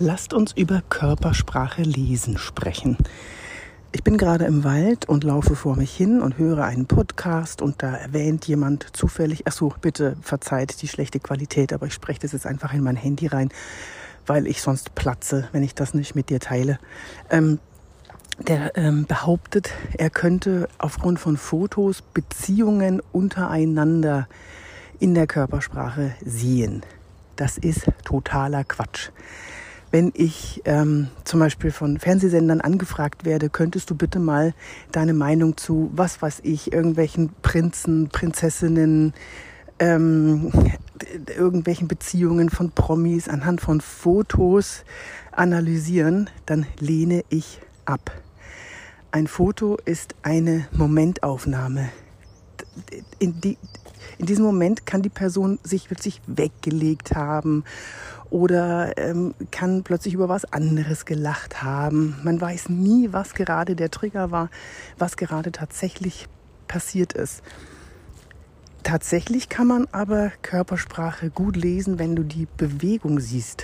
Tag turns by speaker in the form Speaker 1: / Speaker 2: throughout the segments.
Speaker 1: Lasst uns über Körpersprache lesen sprechen. Ich bin gerade im Wald und laufe vor mich hin und höre einen Podcast und da erwähnt jemand zufällig, bitte verzeiht die schlechte Qualität, aber ich spreche das jetzt einfach in mein Handy rein, weil ich sonst platze, wenn ich das nicht mit dir teile. Der behauptet, er könnte aufgrund von Fotos Beziehungen untereinander in der Körpersprache sehen. Das ist totaler Quatsch. Wenn ich zum Beispiel von Fernsehsendern angefragt werde, könntest du bitte mal deine Meinung zu, irgendwelchen Prinzen, Prinzessinnen, irgendwelchen Beziehungen von Promis anhand von Fotos analysieren, dann lehne ich ab. Ein Foto ist eine Momentaufnahme. In diesem Moment kann die Person sich plötzlich weggelegt haben oder kann plötzlich über was anderes gelacht haben. Man weiß nie, was gerade der Trigger war, was gerade tatsächlich passiert ist. Tatsächlich kann man aber Körpersprache gut lesen, wenn du die Bewegung siehst.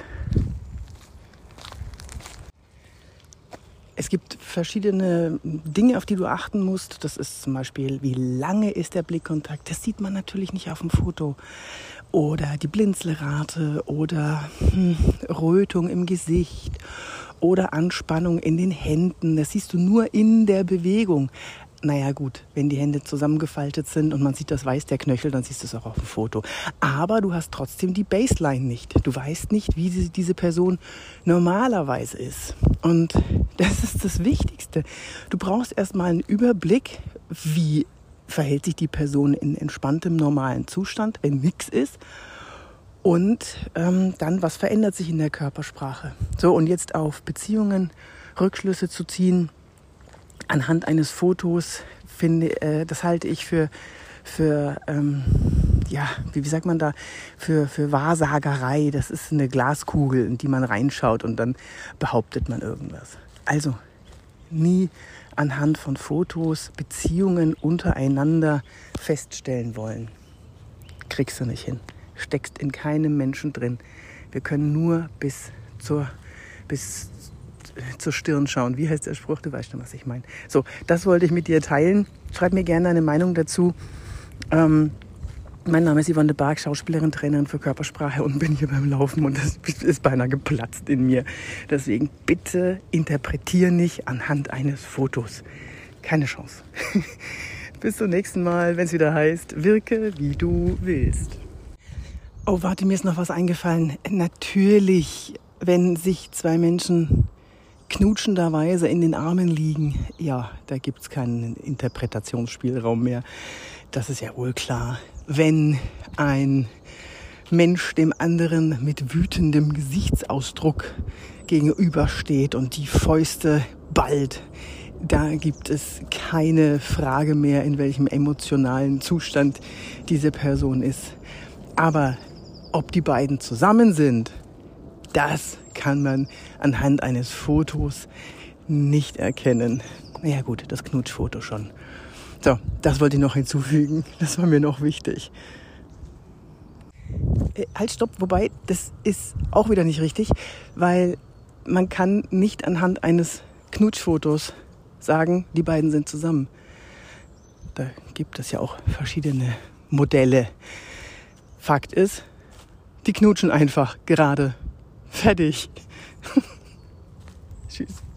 Speaker 1: Es gibt verschiedene Dinge, auf die du achten musst. Das ist zum Beispiel, wie lange ist der Blickkontakt? Das sieht man natürlich nicht auf dem Foto. Oder die Blinzelrate oder Rötung im Gesicht oder Anspannung in den Händen. Das siehst du nur in der Bewegung. Naja gut, wenn die Hände zusammengefaltet sind und man sieht das Weiß der Knöchel, dann siehst du es auch auf dem Foto. Aber du hast trotzdem die Baseline nicht. Du weißt nicht, wie diese Person normalerweise ist. Und das ist das Wichtigste. Du brauchst erstmal einen Überblick, wie verhält sich die Person in entspanntem, normalen Zustand, wenn nichts ist. Und dann, was verändert sich in der Körpersprache? So, und jetzt auf Beziehungen Rückschlüsse zu ziehen, anhand eines Fotos, das halte ich für Wahrsagerei. Das ist eine Glaskugel, in die man reinschaut und dann behauptet man irgendwas. Also nie anhand von Fotos Beziehungen untereinander feststellen wollen. Kriegst du nicht hin. Steckst in keinem Menschen drin. Wir können nur bis zur Stirn schauen. Wie heißt der Spruch? Du weißt schon, was ich meine. So, das wollte ich mit dir teilen. Schreib mir gerne eine Meinung dazu. Mein Name ist Yvonne de Barg, Schauspielerin, Trainerin für Körpersprache und bin hier beim Laufen und das ist beinahe geplatzt in mir. Deswegen bitte interpretiere nicht anhand eines Fotos. Keine Chance. Bis zum nächsten Mal, wenn es wieder heißt, wirke wie du willst. Oh, warte, mir ist noch was eingefallen. Natürlich, wenn sich zwei Menschen knutschenderweise in den Armen liegen, ja, da gibt es keinen Interpretationsspielraum mehr. Das ist ja wohl klar. Wenn ein Mensch dem anderen mit wütendem Gesichtsausdruck gegenübersteht und die Fäuste ballt, da gibt es keine Frage mehr, in welchem emotionalen Zustand diese Person ist. Aber ob die beiden zusammen sind, das kann man anhand eines Fotos nicht erkennen. Naja gut, das Knutschfoto schon. So, das wollte ich noch hinzufügen. Das war mir noch wichtig. Halt, stopp, wobei, das ist auch wieder nicht richtig, weil man kann nicht anhand eines Knutschfotos sagen, die beiden sind zusammen. Da gibt es ja auch verschiedene Modelle. Fakt ist, die knutschen einfach gerade. Fertig. Tschüss.